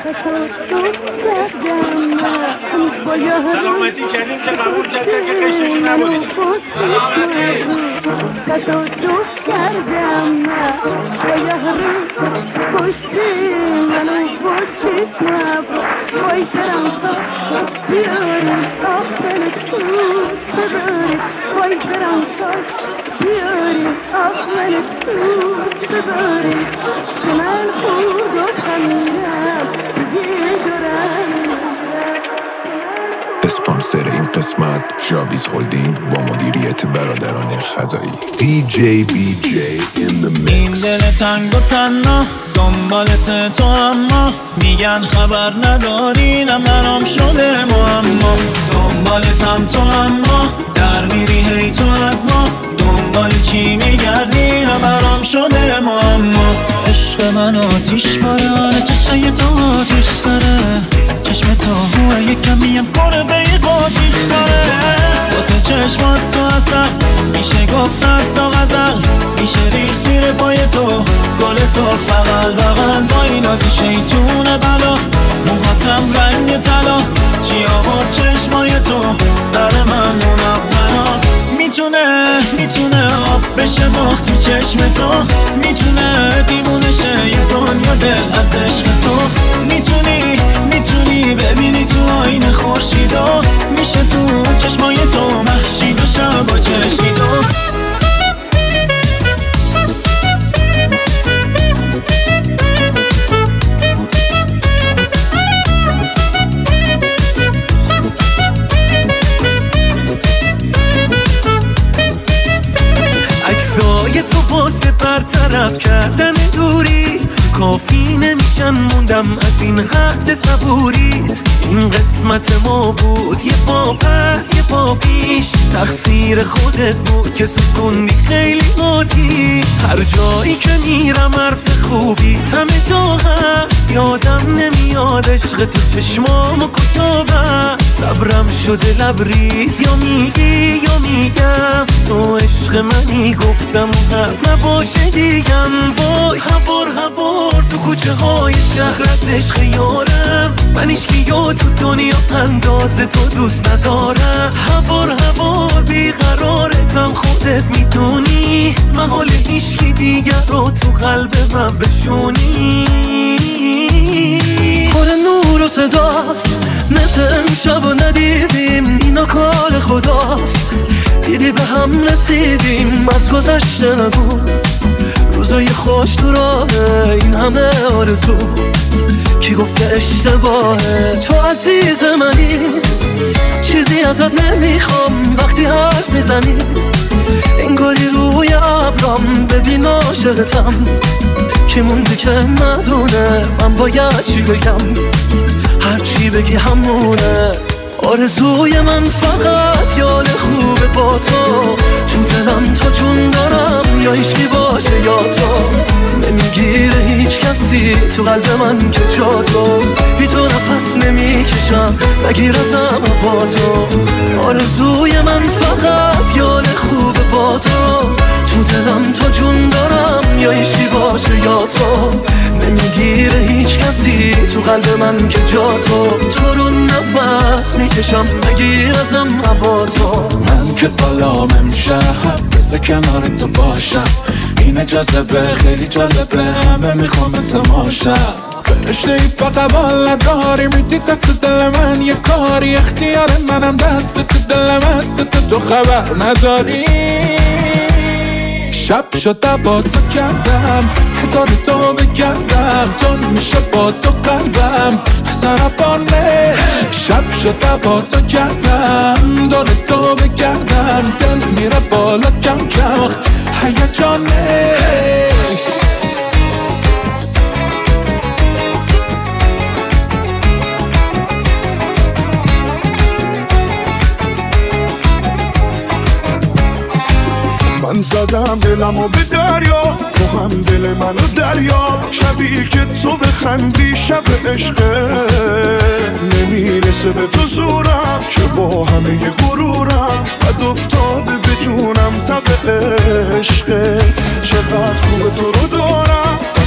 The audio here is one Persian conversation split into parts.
سلامتی کردیم که قبول کردن که خشتشو نبودید. سلامتی کتو دوست کردم با یهرم پشتی منو پشتیت نبا وای سرم تا بیاری آخر تو ببری وای سرم تا بیاری آخر تو ببری من خود و خمیرم یه دورم اسپانسر این قسمت ژابیز هولدینگ با مدیریت برادران خزایی. DJ BJ in the mix. این دل تنگ و تنها دنبالت تو اما میگن خبر نداری نه برام شده معما دنبالتم تو اما در میری هی تو از ما دنبال چی میگردی نه برام شده معما عشق من آتیش باره چشای تو آتیش داره چشم تو هوه یک کمیم قربه ی قاتیش داره واسه چشمات تو اصل میشه گفت صد تا غزل میشه ریخ زیر پای تو گل سرخ بغل بغل با این آزی شیطون بلا موهاتم رنگ طلا چی آورد چشمای تو سر من منورا میتونه آب بشه مخ تو چشم تو میتونه دیوونه شه یه دنیا دل از عشق تو میتونی ببینی تو آینه خورشیدو میشه تو چشمای تو مهشید و شب و چشیدو عکسای تو واسه برطرف کردن دوری کافی نمیشن موندم از این حد صبوریت این قسمت ما بود یه پا پس یه پا پیش تقصیر خودت بود که سوزوندی خیلی قاطی هر جایی که میرم حرف خوبی تم جا هست یادم نمیاد عشق تو چشمامو کجا بست صبرم شده لبریز یا میگی یا میگم تو عشق منی گفتم و حرف نباشه دیگم وای هوار تو کوچه های شهرت عشق یارم من هیچکی یا تو دنیا انداز تو دوست ندارم هوار بیقرارتم خودت میدونی محال هیچکی دیگر رو تو قلب من بشونی پر نور و صداست مثل امشب و ندیدیم اینا کار خداست دیدی به هم رسیدیم از گذشته نگو روزای خوش تو راهه این همه آرزو کی گفته اشتباهه تو عزیز منی چیزی ازت نمیخوام وقتی حرف میزنی انگاری روی ابرام ببین عاشقتم کی مونده که ندونه من باید چی بگم هر چی بگی همونه آرزوی من فقط یال خوبه با تو دلم تا جون دارم یا هیچکی باشه یا تو نمیگیره هیچ کسی تو قلب من که جا تو بی تو نفس نمیکشم نگیر ازم با تو آرزوی من فقط یال خوبه با تو دلم تا جون دارم یا هیچکی باشه یا تو نمیگیره هیچ کسی تو قلب من که جا تو رو نفس میکشم نگیر ازم هوا تو من که بالام امشب بسه کنار تو باشم اینه جذبه خیلی جالبه همه میخوام مثل ماشم فرشته ای فقط بال نداری میدی دست دل من یه کاری اختیار منم دست تو دلم هست تو خبر نداری شب شده با تو کردم دار تو بگردم تون میشه با تو قلبم سرپانه شب شده با تو کردم دار تو بگردم دل میره بالا کم کم هیجانه من زدم دلمو به دریا تو هم دل منو دریا شبیه که تو بخندی شب عشقه نمیرسه به تو زورم که با همه غرورم بد افتاده به جونم تب عشقت چقدر خوبه تو رو دارم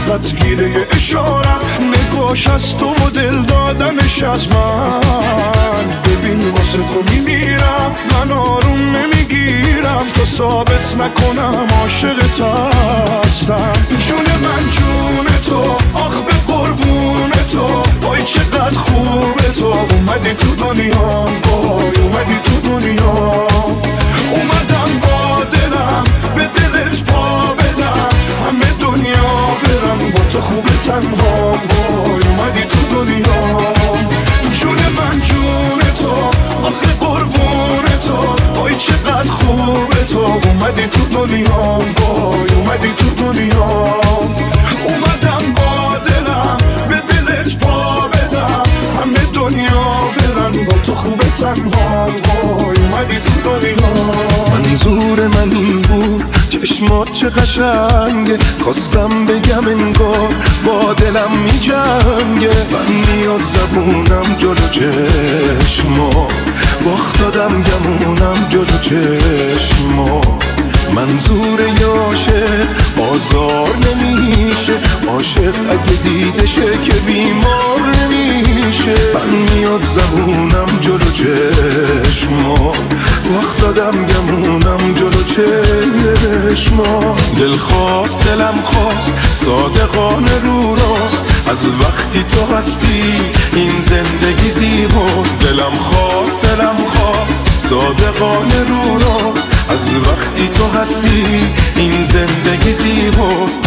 عشقت گیره اشارم، نگاش از تو و دل دادنش از من. ببین واسه تو میمیرم، من آروم نمیگیرم تا ثابت نکنم عاشقت هستم. جون من جون تو، آخ به قربون تو، وای چقدر خوبه تو. اومدی تو دنیا، وای اومدی تو دنیا. اومدم با دلم به دلت پا بدم، همه دنیا برم با تو خوبه تنها. وای اومدی تو دنیا، جون من جون تو، آخه قربون تو، وای چقدر خوبه تو. اومدی تو دنیا، وای اومدی تو دنیا. اومدم با دلم به دلت پا بدم، همه دنیا برن با تو خوبه تنها. وای اومدی تو دنیا. منظور من این بود چشمات چه قشنگه، خواستم بگم انگار با دلم می جنگه. من میاد زبونم جلو چشمات، باخت دادم گمونم جلو چشمات. منظور عاشق آزار نمیشه، عاشق اگه دیده شه که بیمار نمیشه. من میاد زبونم جلو چشمات، وقت دادم گمونم جلو چشمات. دل خواست دلم خواست صادقانه رو راست، از وقتی تو هستی این زندگی زیباست. دلم خواست دلم خواست صادقانه رو راست، از وقتی تو هستی این زندگی زیباست.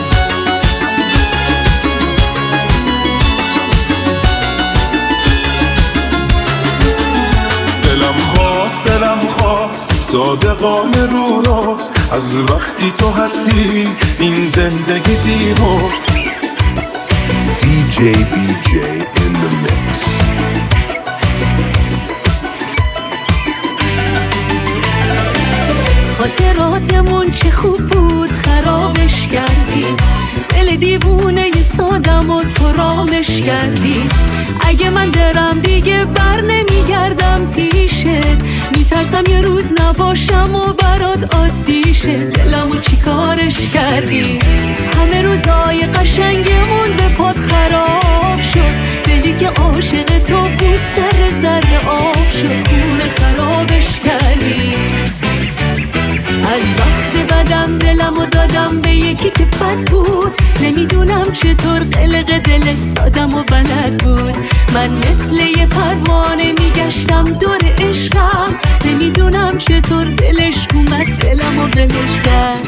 دلم خواست صادقانه رو راست، از وقتی تو هستی این زندگی زیباست. DJ BJ in the mix. خاطراتمون چه خوب بود خرابش کردی، دل دیوونه ی سادم و تو رامش کردی. اگه من برم دیگه بر نمیگردم پیشت، میترسم یه روز نباشم و برات عادی شه. دلمو چی کارش کردی، همه روزای قشنگمون به پات خراب شد. دلی که عاشق تو بود سر زرد آب شد، خونه خرابش کردی. از وقت بدم دلمو دادم به یکی که بد بود، نمیدونم چطور قلق دل سادم و بلد بود. من مثل یه پروانه میگشتم دور عشقم، نمیدونم چطور دلش اومد دلمو بلش کرد.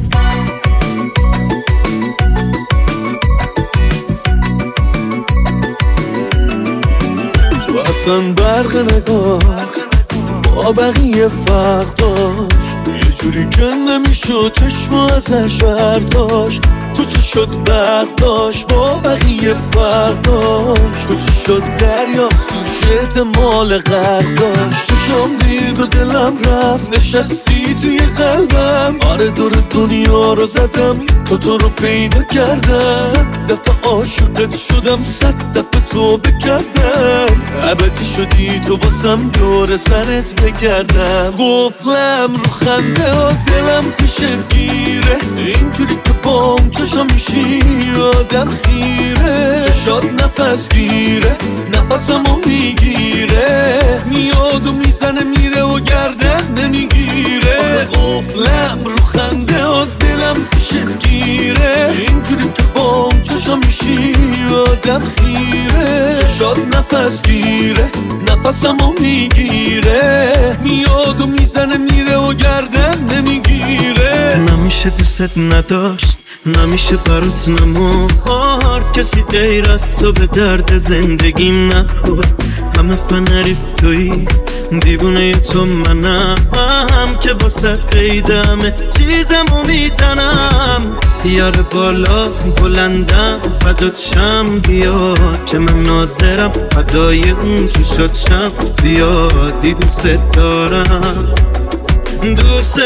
تو اصلا برق نگات با بقیه فرق داشت، یه جوری که نمیشد چشم ازش برداشت. تو چه شد برداشت با بقیه فرق داشت، تو چه شد دریاست تو احتمال غرق داشت. چشم دید و دلم رفت نشستی توی قلبم، آره دور دنیا رو زدم تا تو رو پیدا کردم. 100 دفعه عاشقت شدم، 100 دفعه تو بکردم. ابدی شدی تو واسم دور سرت بگردم. قفلم رو خنده ها دلم پیشت گیره، اینجوری که بام چشم میشی آدم خیره. چشات نفس گیره نفسمو میگیره، میاد و میزنه میره و گردن نمیگیره. قفلم رو خنده ها دلم پیشت گیره، اینجوری که بام چشم میشی آدم خیره. چشات نفس گیره نفسمو میگیره، میاد و میزنه میره و گردن نمیگیره. نمیشه دوست نداشت، نمیشه برات نمورد، کسی غیر از تو به درد زندگیم نخورد. همه فنریف توی دیوونه تو منم، که واسه قیدمه چیزمو میزنم. یار بالا بلندم فدات شم، بیا که من ناظرم فدای اون چشات شم. زیادی دوست دارم دوست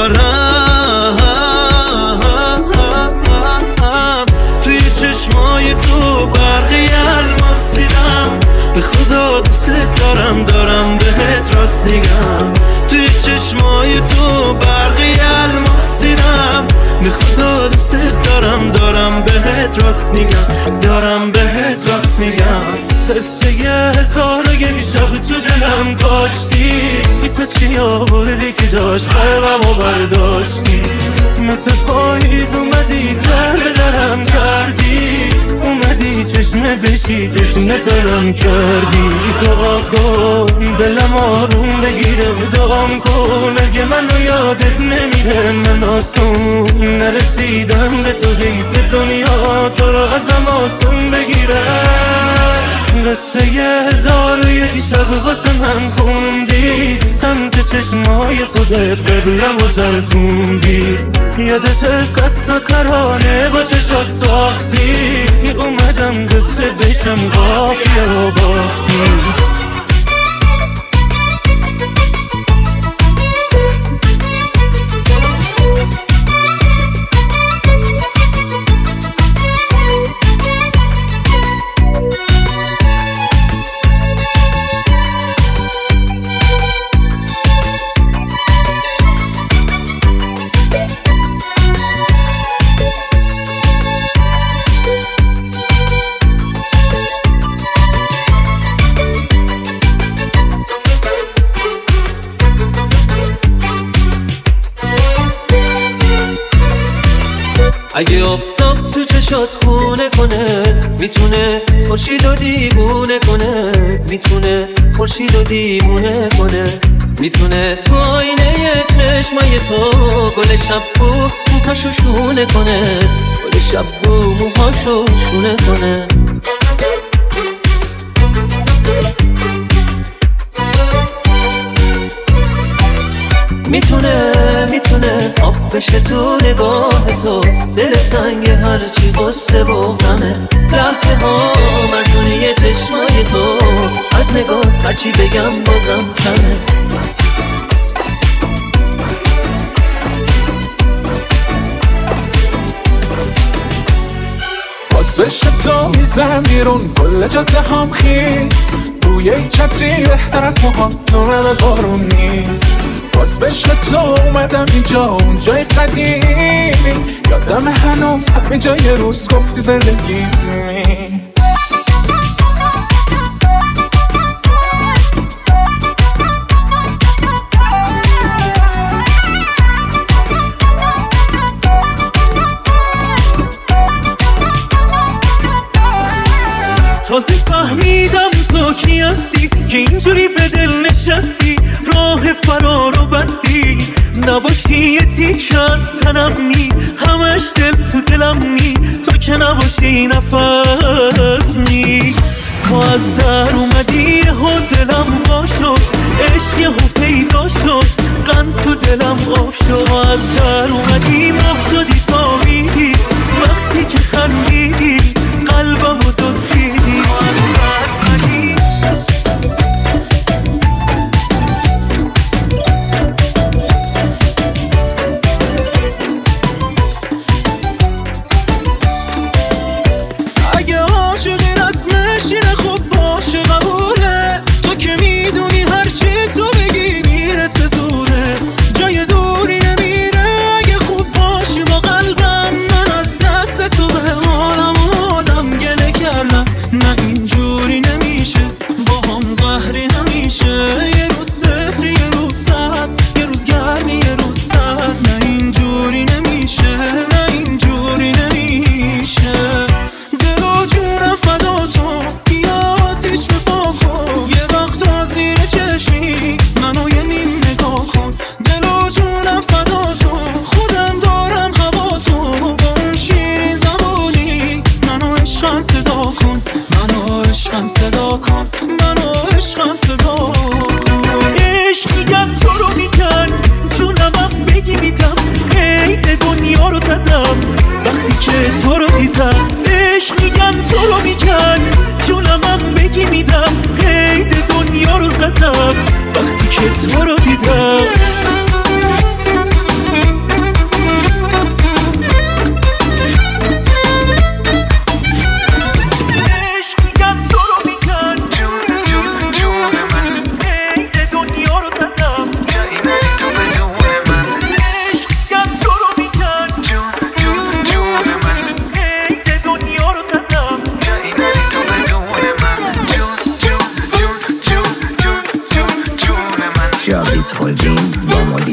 دارم، توی چشمای تو برقی الماس دیدم. به خدا دوست دارم دارم بهت راست میگم، توی چشمای تو برقی الماس دیدم. به خدا دوست دارم دارم بهت راست میگم، دارم بهت راست میگم. قصه 1001 شب تو دلم کاشتی، تو چی آوردی که جاش قلبمو برداشتی. مثل پاییز اومدی در به درم کردی، اومدی چشمه بشی تشنه ترم کردی. دعا کن دلم آروم بگیره، دعام کن اگه منو یادت نمیره. من آسون نرسیدم به تو، حیف دنیا تو رو ازم آسون بگیره. قصه 1001 شب واسه من خوندی، سمت چشمای خودت قبلم و چرخوندی. یادت 100 تا ترانه با چشات ساختی، اومدم قصه بشم قافیه و باختی. اگه آفتاب تو چشات خونه کنه، میتونه خورشید و دیوونه کنه. میتونه خورشید و دیوونه کنه. میتونه تو آینه چشمای تو گل شب و موهاشو شونه کنه. گل شب و موهاشو شونه کنه. میتونه آب بشه تو نگاه تو، دل سنگ هرچی غصه و غمه. لحظه ها مرزونی چشمای تو، از نگاه هرچی بگم بازم کمه. باز بشه تو میزنم بیرون، کل جاده هم خیز. بوی چتری بهتر از موهام، نورم بارون نیست. باز بشه تو اومدم اینجا، اون جای قدیمی. یادم هنوز همه جای روز گفتی زندگی. تازه فهمیدم تو کی هستی، که اینجوری به دل نشستی. راه فرارو بستی، نباشی یه تیک از تنم نی. همش دل تو دلم نی، تو که نباشی نفس نی. تو از در اومدی و دلم وا شد، عشق یهو پیدا شد، غم تو دلم آب شد. تو از در اومدی ماه شدی تا میدی، وقتی که خندیدی قلبمو دزدیدی.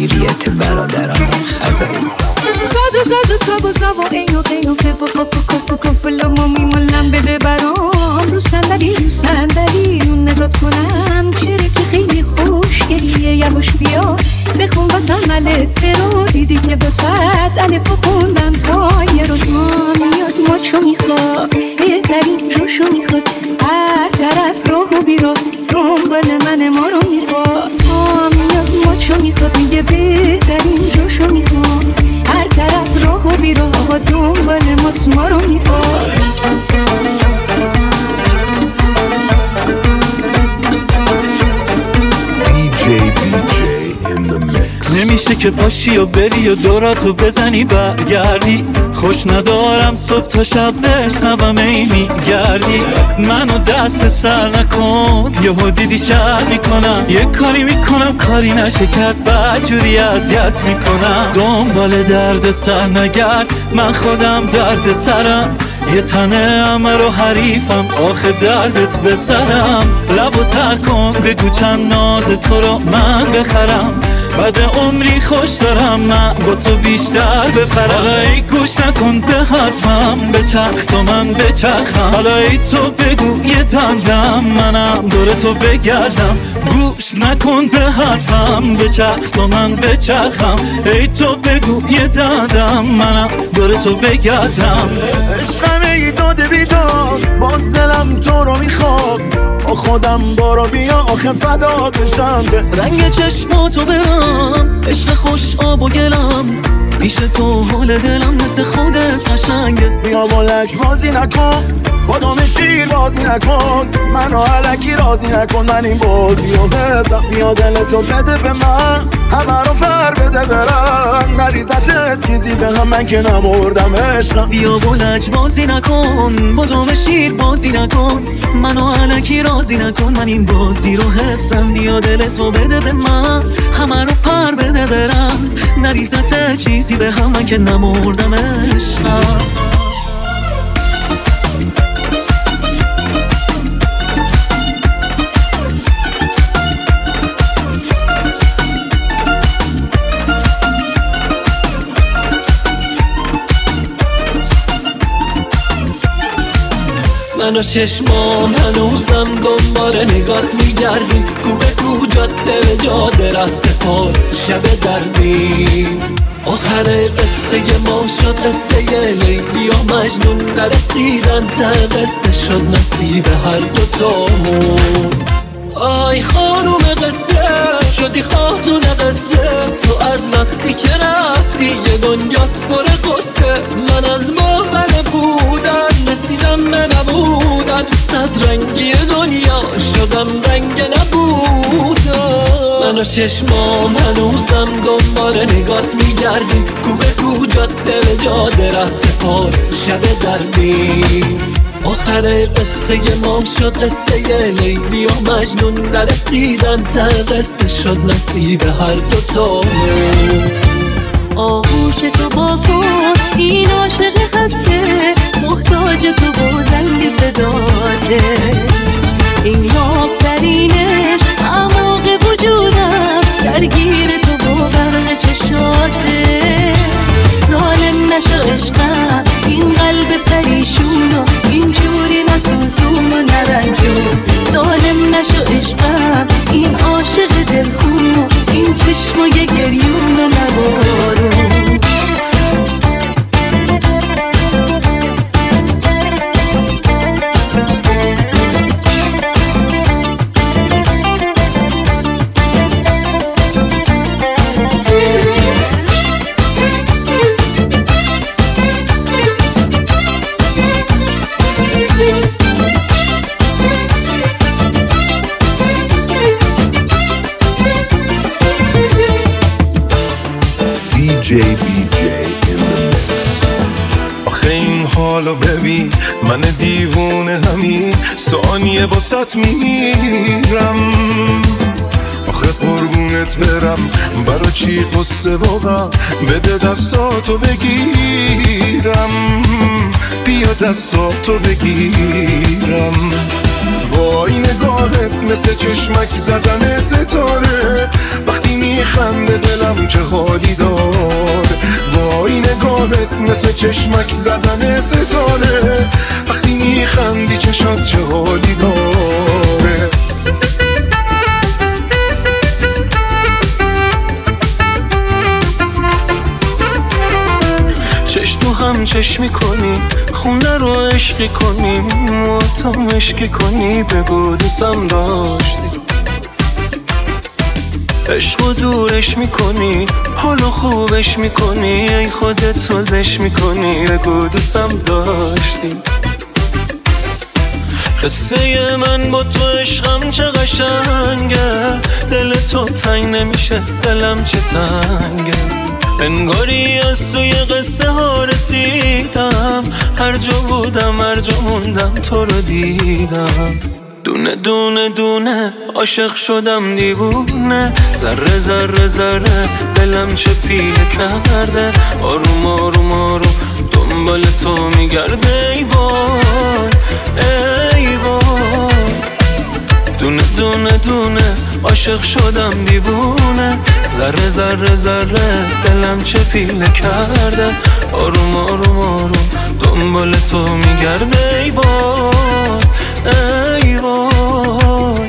مدیریت برادران خزایی. زاد تا بزاوا اینو قیو ففو کفو کفو لامو میمالم بده برام رو صندلی اون نداد کنم چرا که خیلی خوشگلیه یواش بیا بخون واسم الف رو دیدی که واسط الف خوندم تا یه روز ما میاد ماچو میخواد بهترین جوشو میخواد هر طرف راه و بیراه دنبال من ما رو میخواد ما میاد ماچو میخواد میگه بهترین جوشو میخواد هر طرف راه و بیراه دنبال ماست ما رو میخواد. نمیشه که پاشی و بری و دوراتو بزنی برگردی خوش ندارم صبح تا شب بشنوم ای میگردی منو دست سر نکن یهو دیدی شرط میکنم یه کاری میکنم کاری نشه کرد بدجوری اذیت میکنم دنبال درد سر نگرد من خودم درد سرم یه تنه همه رو حریفم آخه دردت به سرم لبو تر کن بگو چند ناز تو رو من بخرم بعد عمری خوش دارم من با تو بیشتر بپرم حالا ای گوش نکن به حرفم بچرخ تو من بچرخم حالا ای تو بگو یه دندم منم دور تو بگردم گوش نکن به حرفم بچرخ تو من بچرخم ای تو بگو یه دندم منم دور تو بگردم عشقم ای داده بیداد باز دلم تو رو میخواد با خودم بارو بیا آخه فدا بشم رنگ چشماتو برم عشق خوش آب و گلم پیش تو حال دلم مثل خودت قشنگه بیا با لج بازی نکن با دام شیر بازی نکن منو علکی راضی نکن من این بازی رو بدم بیا دلتو بده به من همه رو پر بده برم نریزت چیزی به هم من که نمردم عشقم بیا با لج بازی نکن با دام شیر بازی نکن منو علکی راضی نکن من این بازی رو حفظم بیا دلتو بده به من همه رو پر بده برم نریزت چیزی به هم من که نمردم عشقم من و چشمام هنوزم دنبال نگات میگردیم کو به کو جاده جاده ره سپار شب دردیم آخر قصه ما شد قصه لیلی و مجنون نرسیدن ته قصه شد نصیب هر دوتامون آی خانوم قصه شدی خاتون قصه تو از وقتی که رفتی یه دنیاس پر قصه من از باور بودن رسیدم به نبودن تو صد رنگی دنیا شدم رنگ نبودن من و چشمام هنوزم دنبال نگات میگردیم کو به کو جاده جاده ره سپار شب دردیم آخر قصه ما شد قصه لیلی و مجنون نرسیدن ته قصه شد نصیب هر دوتامون آغوش تو با کن این عاشق خسته محتاج تو با زنگ صداته این یابترینش اعماق وجودم درگیر تو با غرق چشاته ظالم نشو عشقم این قلب پریشون و این جوری نسوزون و نرنجون ظالم نشو عشقم این عاشق دلخون و این چشمای گریون و نبارون آخه این حالو ببین من دیوونه همین ثانیه واسط میمیرم آخه قربونت برم برا چی قصه واقعا بده دستاتو بگیرم بیا دستاتو بگیرم وای نگاهت مثل چشمک زدن ستاره، وقتی میخنده دلم چه حالی داره. وای نگاهت مثل چشمک زدن ستاره، وقتی میخندی چشات چه حالی داره. چشم تو هم چشمی کنی، خونه رو عشقی کنی، تو مشکی کنی، بگو دوستم داشتی. عشق و دورش میکنی، حالو خوبش میکنی، ای خودت توزش میکنی، بگو دوستم داشتی. قصه من با تو عشقم چه قشنگه، دل تو تنگ نمیشه دلم چه تنگه. انگاری از توی قصه ها رسیدم، هر جا بودم هر جا موندم تو رو دیدم. دونه دونه دونه عاشق شدم دیوونه، ذره ذره ذره دلم چه پیله کرده. آروم آروم آروم دنبال تو میگرده، ای وای ای وای. دونه دونه دونه عاشق شدم دیوونه، ذره ذره ذره دلم چه پیله کرده. آروم آروم آروم دنبال تو میگرده، ای وای ای وای.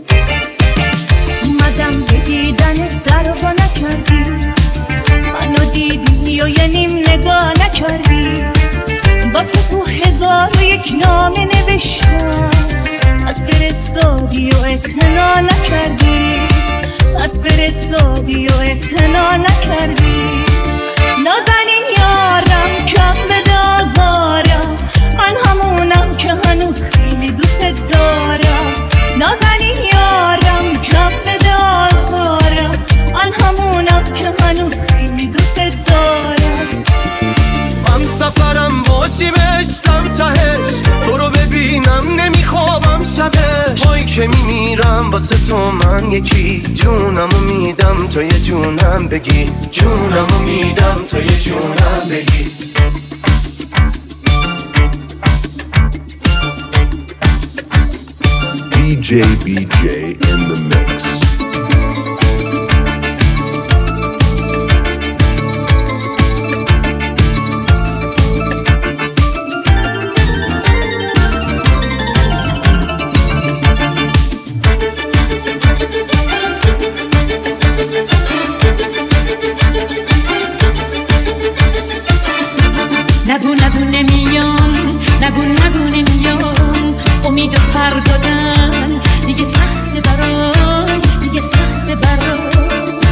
اومدم به دیدنت در و نکردی، منو دیدی و یه نیم نگاه نکردی. واسه تو 1001 نامه نوشتم، از فرستادی و اعتنا نکردی، از فرستادی و اعتنا نکردی. نازنین یارم کم به دازارم، من همونم که هنوز خیلی دوست دارم. نازنین یارم کم به دازارم، من همونم که هنوز خیلی دوست دارم. من سفرم باشی بشتم تهش، تو رو ببینم نمیخوابم شبش. وای که میمیرم واسه تو من یکی، جونمو میدم تو یه جونم بگی، جونمو میدم تو یه جونم بگی. DJ BJ in the mix. نگو نگو نمیام، نگو نگو نمیام، امید و فردادن دیگه سخته برام، دیگه سخته برام.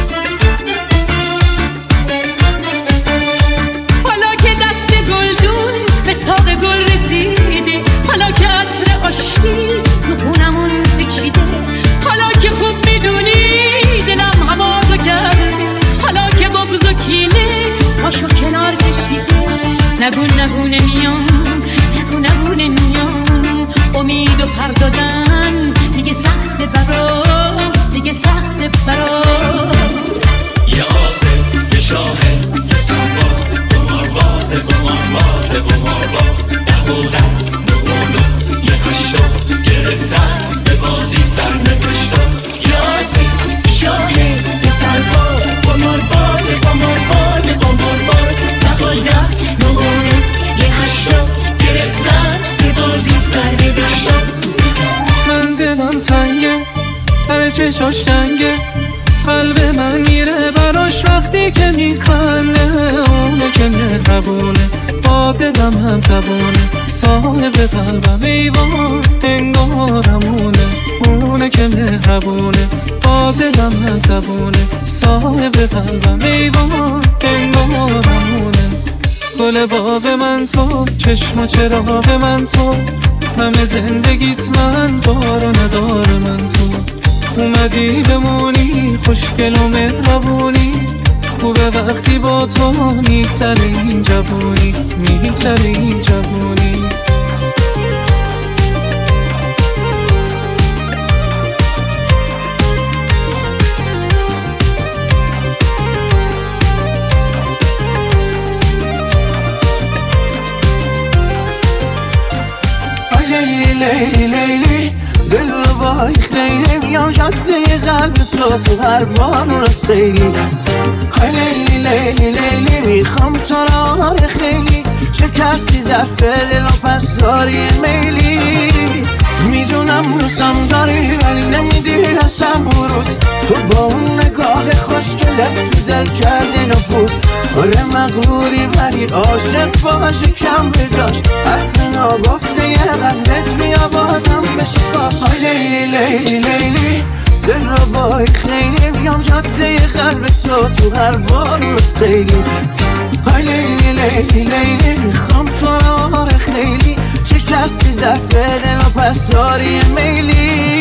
حالا که دست گلدون به ساق گل رسیده، حالا که عطر آشتی رو خونمون بکشیده، حالا که خوب میدونی دلم هوازو کرده، حالا که بغض و کینه پاشو کنار کشیده. نگو نگو نمیام، نگو نگو نمیام، امید و پر دادن دیگه سخته برام، دیگه سخته برام. یه آسه، یه شاهد، یه سنباز، قمارباز، قمارباز، قمارباز. نبودن، نبودو، یه هشتا، گرفتن، به بازی سر نوشتا. یه آسه، یه شاهد، یه سنباز، قمارباز، قمارباز، قمارباز. نبودن، نبودو، یه هشتا، گرفتن، به بازی سر نوشتا. من دلم تنگه، سر چشاش تنگه، قلب من میره براش وقتی که میخنده. اونه که مهربونه با دلم هم تبونه، صاحب قلبم ایوان انگارمونه. اونه که مهربونه با دلم هم تبونه، صاحب قلبم ایوان انگارمونه. گل باغ من تو، چشم و چراغ من تو، همه زندگیت من دار و ندار من تو. اومدی بمونی خوشگل و مهربونی، خوبه وقتی با تو میگذره این جوونی، میگذره این جوونی. لیلی لیلی دل با وای خیلی میام جاده قلب تو هر بارون سیلی های لیلی لیلی لیلی میخوام تو را خیلی شکستی ظرف دل و پس داری میلی میدونم روزم داری ولی نمیدی رسم بروز تو با اون نگاه خوشگلت تو دل کردی نفوذ آره مغروری ولی عاشق باشه کم به جاش حرف ناگفته یه قلبت بیا بازم بشه باش های لیلی لیلی لیلی دل رو بای خیلی بیام جاده قلب تو هر بار رو سیلی های لیلی لیلی لیلی میخوام تو را خیلی شکستی ظرف دل و پس داری میلی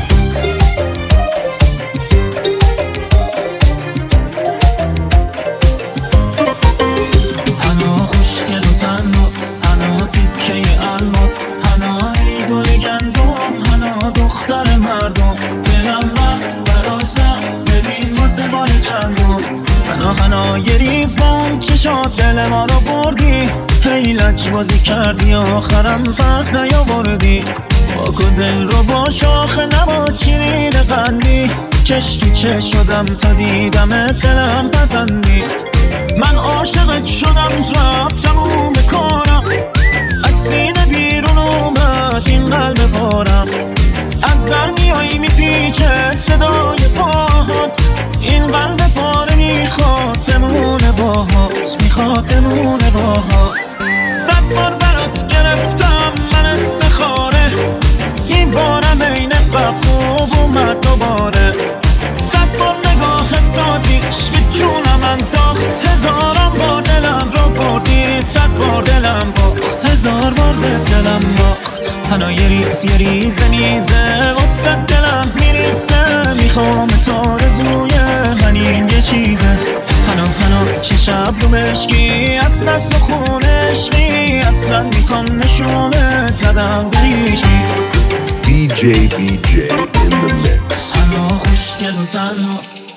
هنا خوشگل و تناس هنا تیکه الماس هنا ای گل گندم هنا دختر مردم دلم رفت براشم ببین واسه بار چندم هنا یه ریز بام چشات دل ما رو بردی هی لج بازی کردی آخرم پس نیاوردی باکو دل رو با شاخه نبا چیرین قندی چش تو چش شدم تا دیدم دلم پسندید من عاشقت شدم رفتم و بکارم از سینه بیرون اومد این قلب پارم از در میایی میپیچه صدای پاهات این قلب پاره میخواد بمونه باهات میخواد بمونه باهات 100 بار برات گرفتم من استخاره این بارم این خوب اومد دوباره 100 بار نگاه تاتیش به جونم انداخت هزارم بار دلم رو بردی 100 بار دلم باخت 1000 بار به دلم باخت هنا یه ریزه میزه واسه دلم میریزه میخوام تا رزوی همین یه چیزه هنا چه شب رو مشکی از نسل خونشکی اصلا میخوام نشونت ندم بریشی DJ BJ in the mix. هنا خوشگل و تناس